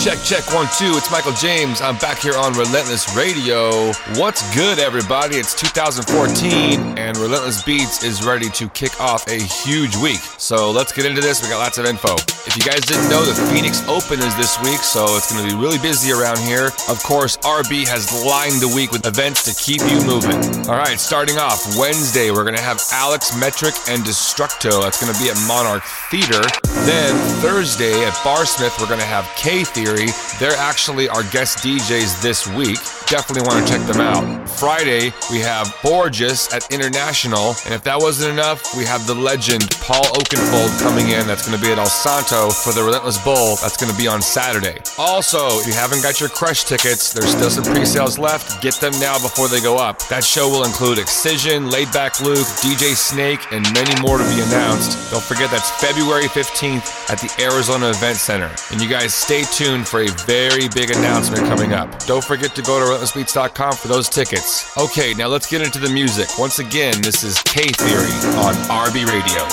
Check 1 2. It's Michael James. I'm back here on Relentless Radio. What's good, everybody? It's 2014, and Relentless Beats is ready to kick off a huge week. So let's get into this. We got lots of info. If you guys didn't know, the Phoenix Open is this week, so it's going to be really busy around here. Of course, RB has lined the week with events to keep you moving. All right, starting off Wednesday, we're going to have Alex Metric and Destructo. That's going to be at Monarch Theater. Then Thursday at Barsmith, we're going to have K-Theory. They're actually our guest DJs this week. Definitely want to check them out. Friday, we have Borges at International. And if that wasn't enough, we have the legend Paul Oakenfold coming in. That's going to be at El Santo for the Relentless Bowl. That's going to be on Saturday. Also, if you haven't got your Crush tickets, there's still some pre-sales left. Get them now before they go up. That show will include Excision, Laid Back Luke, DJ Snake, and many more to be announced. Don't forget that's February 15th at the Arizona Event Center. And you guys stay tuned for a very big announcement coming up. Don't forget to go to relentlessbeats.com for those tickets. Okay, now let's get into the music. Once again, this is K-Theory on RB Radio.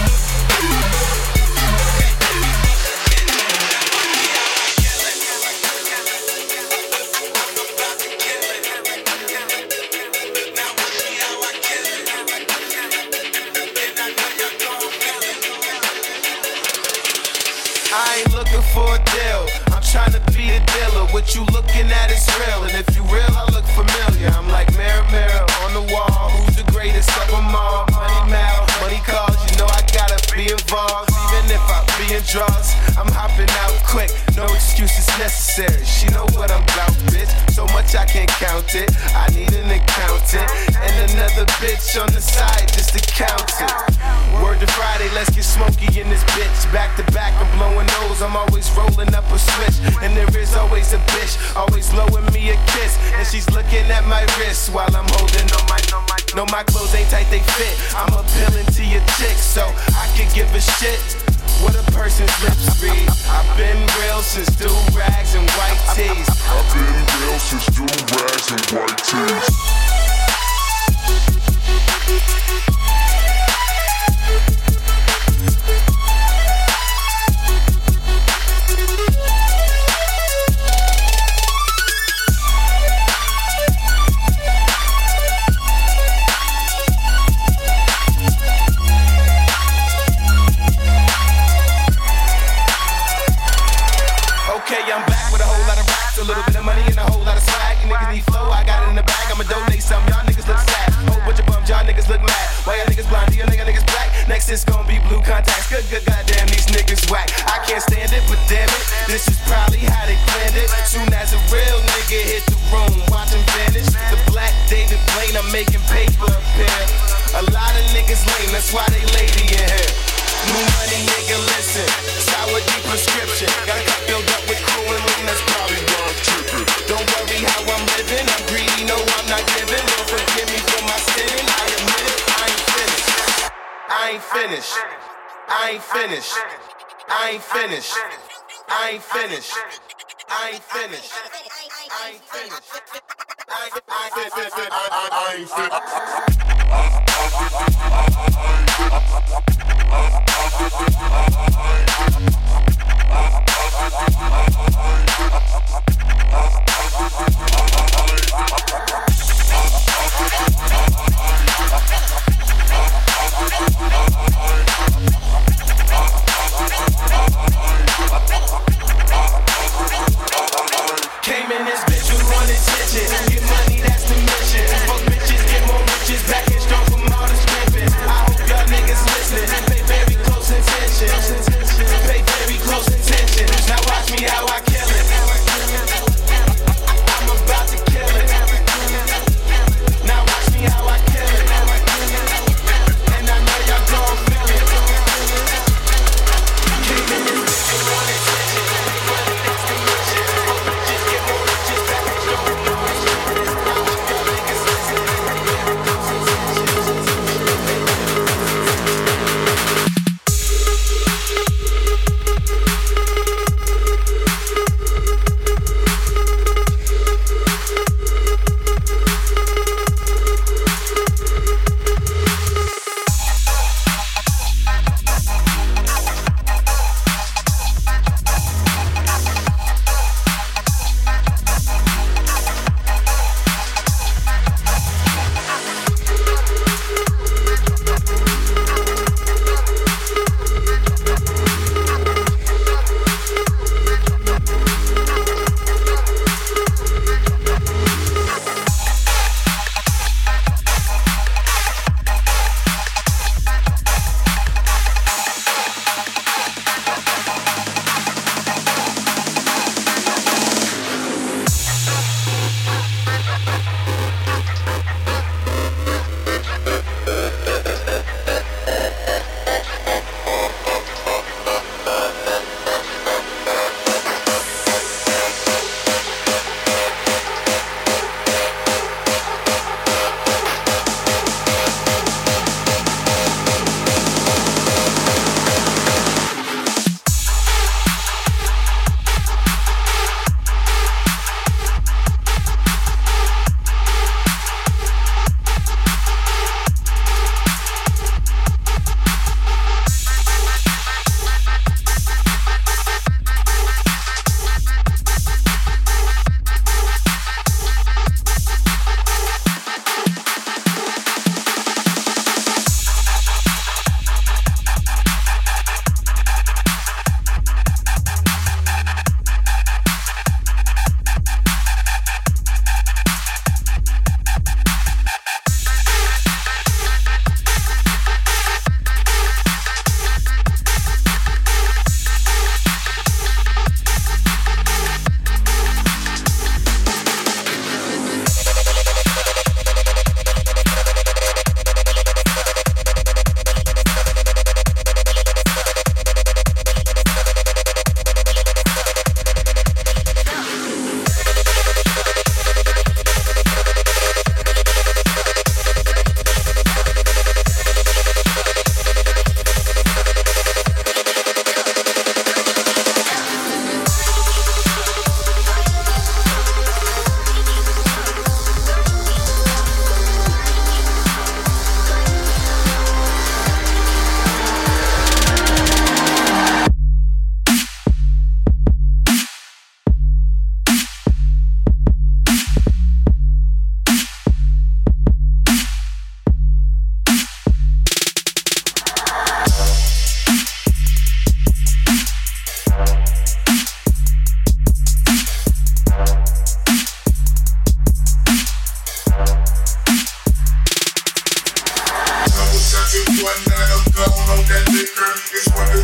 I ain't looking for a deal, I'm trying to be the dealer. What you looking at is real, and if you real, I look familiar. I'm like mirror, mirror on the wall, who's the greatest of them all? Money mal, money calls, you know I gotta be involved. Even if I be in drugs, I'm hopping out quick, no excuses necessary. She know what I'm about, bitch, so much I can't count it. I need an accountant, and another bitch on the side just to count it. Word to Friday, let's get smoky in this bitch. Back to back, I'm blowing nose, I'm always rolling up a switch. And there is always a bitch, always blowing me a kiss. And she's looking at my wrist while I'm holding on my. No, my clothes ain't tight, they fit. I'm appealing to your chick, so I can give a shit what a person's lips read. I've been real since do-rags and white tees. I've been real since do-rags and white tees. A little bit of money and a whole lot of swag. You niggas need flow, I got it in the bag. I'ma donate some, y'all niggas look sad. Whole bunch of bums, y'all niggas look mad. Why y'all niggas blind, y'all niggas black? Next it's gonna be blue contacts. Good, goddamn, these niggas whack. I can't stand it, but damn it, this is probably how they planned it. Soon as a real nigga hit the room, watch him vanish. The black David Blaine, I'm making paper appear. A lot of niggas lame, that's why they lady in here. New money, nigga, listen. Sour D prescription. Got a cup filled up with crew and lean, that's probably wrong tripping. Don't worry how I'm living, I'm greedy, no I'm not giving. Lord forgive me for my sinning, I admit it, I ain't finished. I ain't finished. I ain't finished. I ain't finished. I ain't finished. I ain't finished. I ain't finished. I ain't finished. Came in this bitch with one intention. Get money, that's the mission. Fuck bitches, get more riches. Back and strong from all the stripping. I hope y'all niggas listening. Pay very close attention.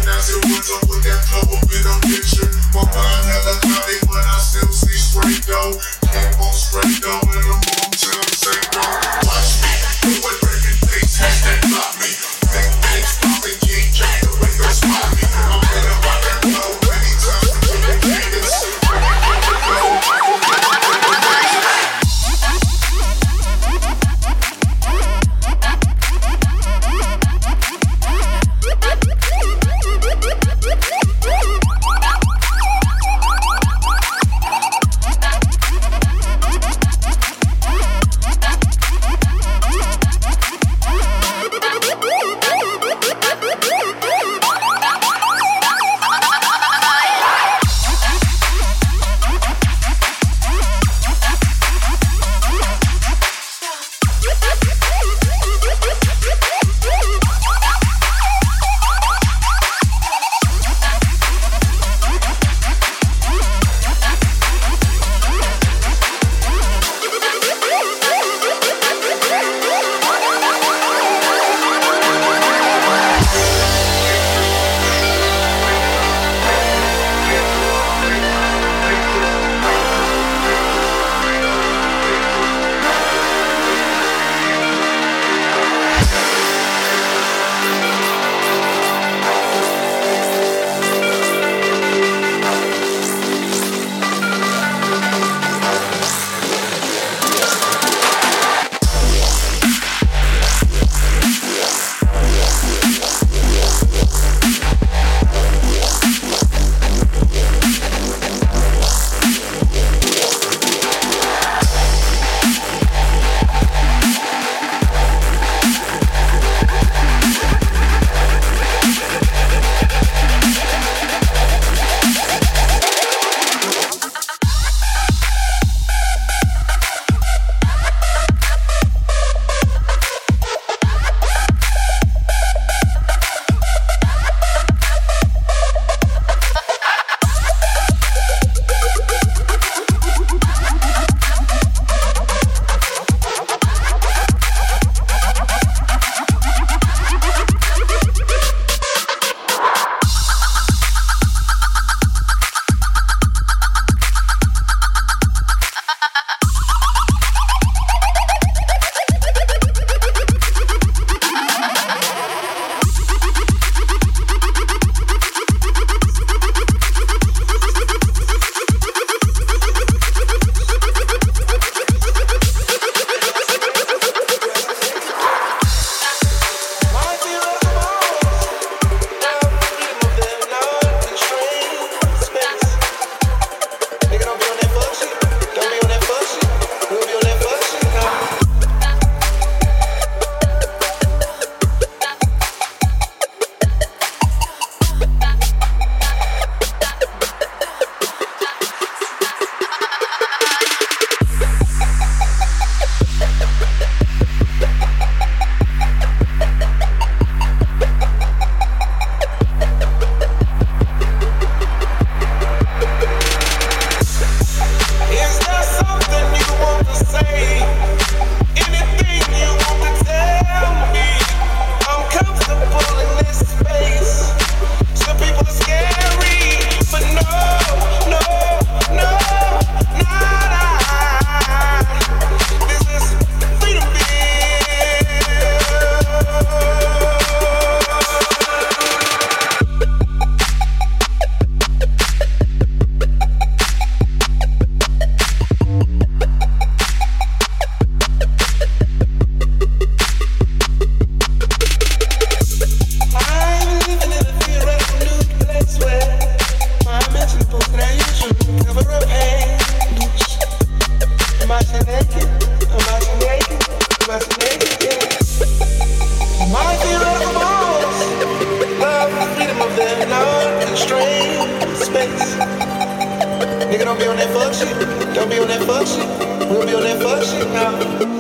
Nigga, don't be on that fuck shit. Don't be on that fuck shit. We'll be on that fuck shit now.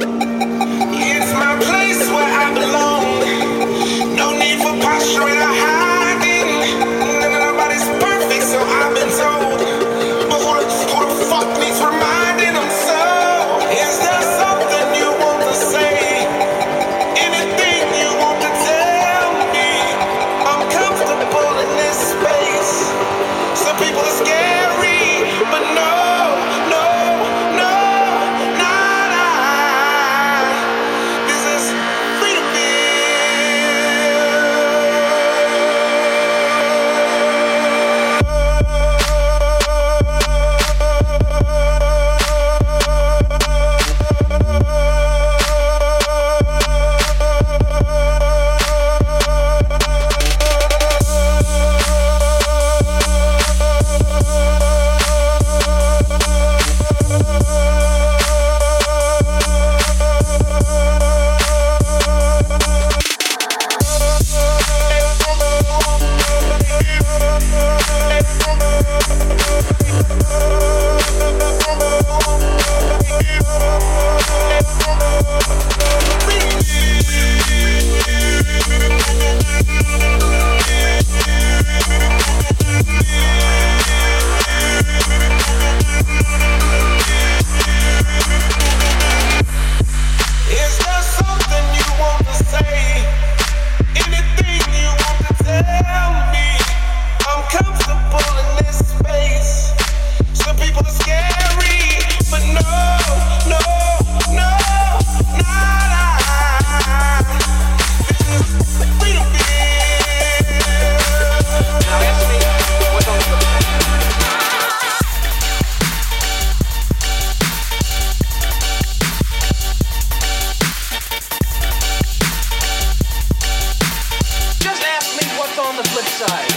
It's my place where I belong. No need for posturing or hiding. Nobody's perfect, so I've been told. But who the fuck needs reminding? I'm so. Is there something you want to say? Anything you want to tell me? I'm comfortable in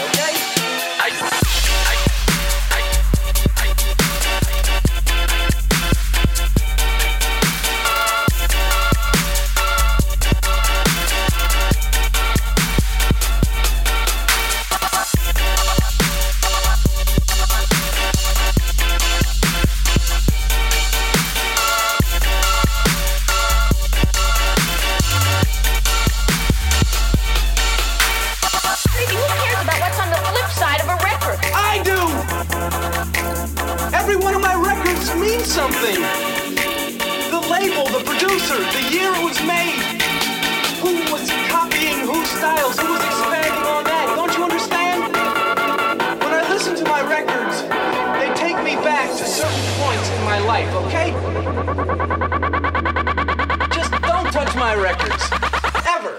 okay? Something. The label, the producer, the year it was made. Who was copying whose styles, who was expanding on that. Don't you understand? When I listen to my records, they take me back to certain points in my life, okay? Just don't touch my records. Ever.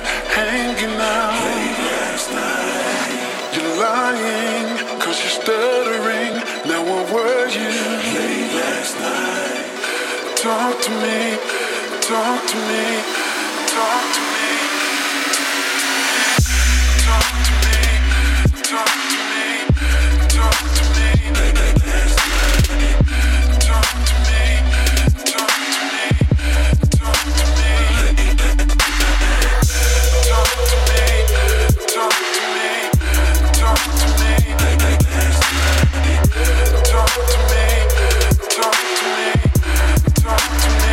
hanging out. You're lying, cause you're stuttering. Now where were you? Talk to me, talk to me, talk to me. Talk to me, talk to me, talk to me. Talk to me, talk to me, talk to me. Talk to me, talk to me, talk to me. Talk to me, talk to me, talk to me.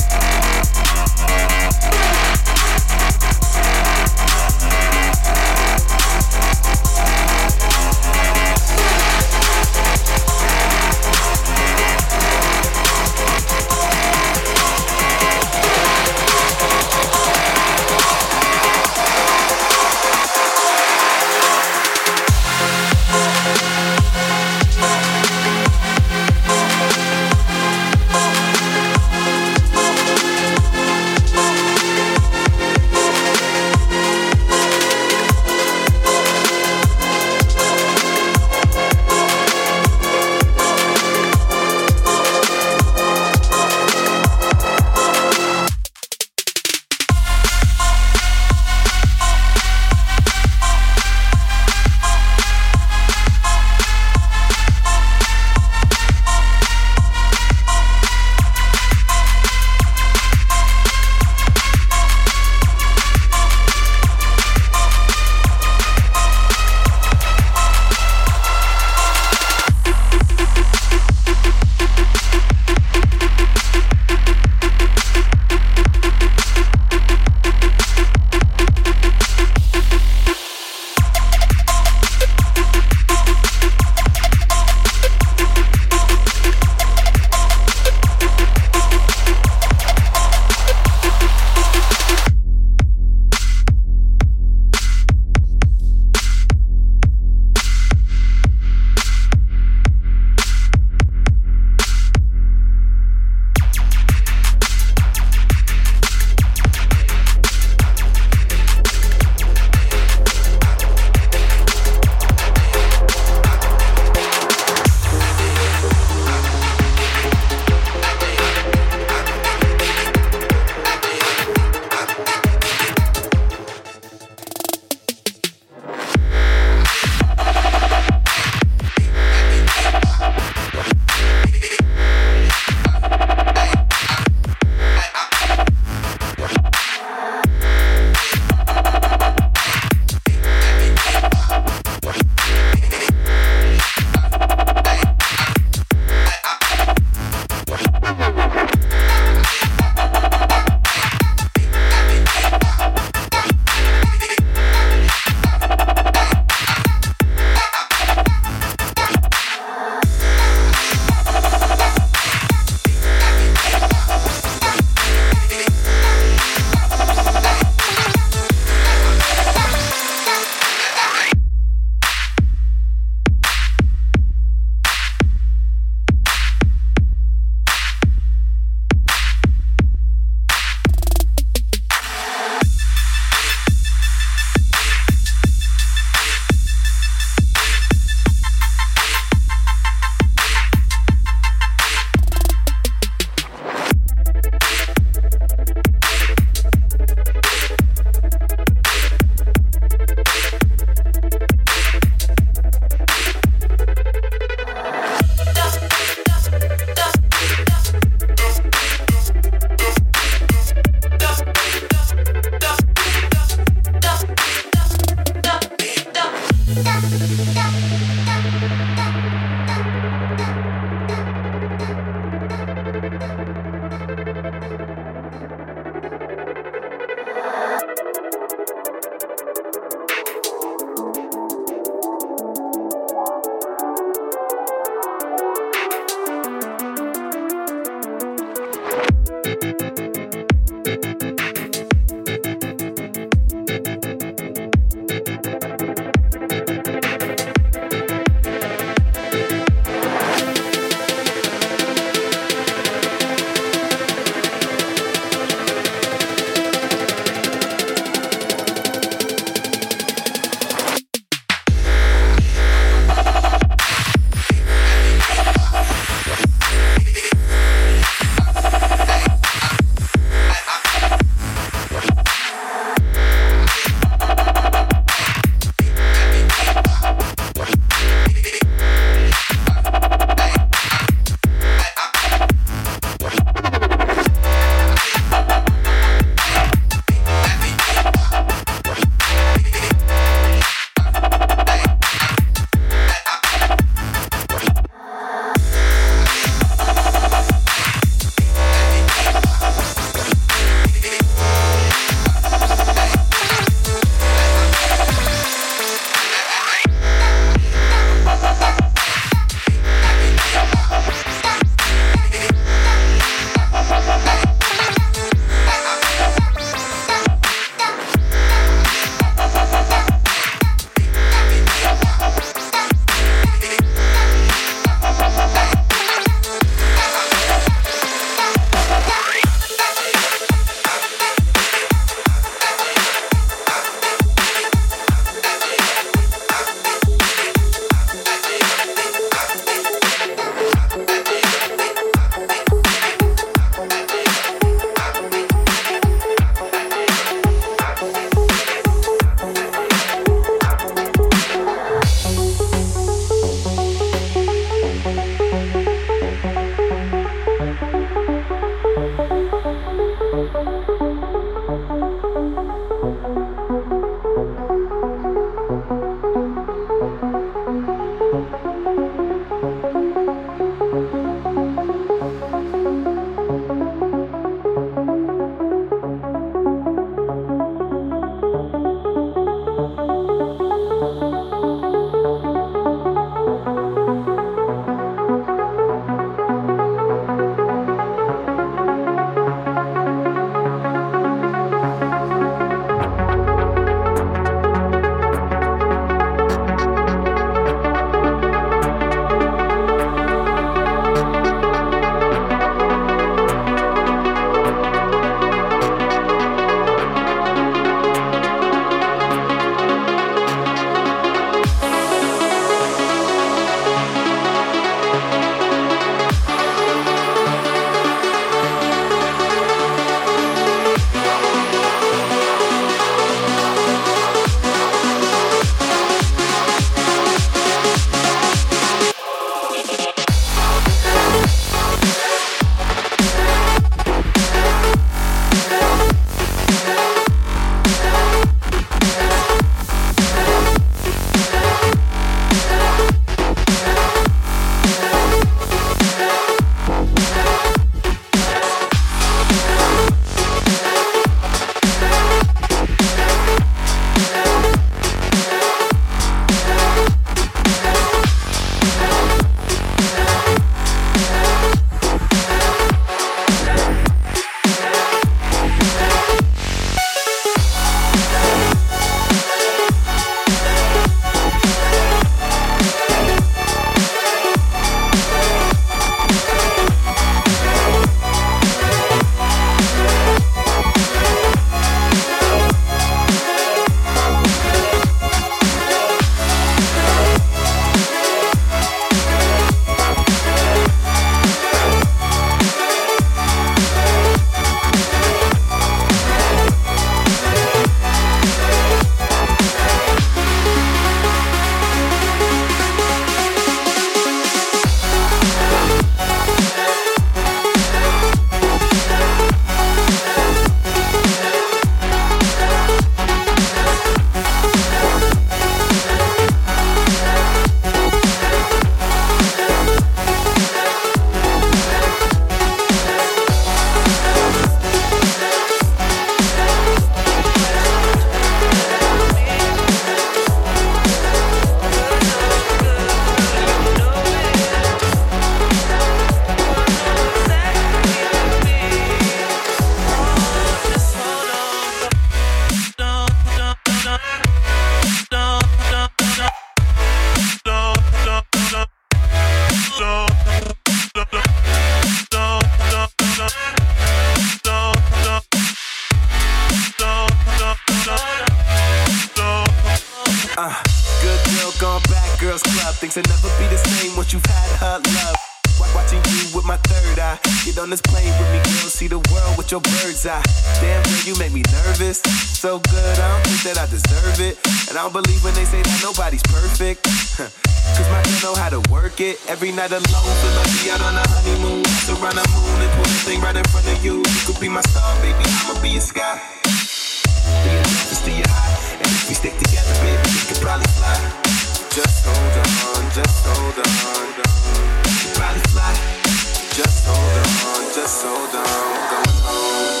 things will never be the same once you've had her love. Watching you with my third eye. Get on this plane with me, girl, see the world with your bird's eye. Damn, girl, you make me nervous. So good, I don't think that I deserve it. And I don't believe when they say that nobody's perfect. Cause my girl know how to work it. Every night alone, feel like we out on a honeymoon. Around the moon and put a thing right in front of you. You could be my star, baby, I'ma be your sky. Be your just to your high. And if we stick together, baby, we could probably fly. Just hold on, just hold on. We could probably fly. Just hold on, just hold on. Going home.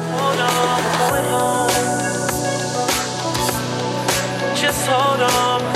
Hold on.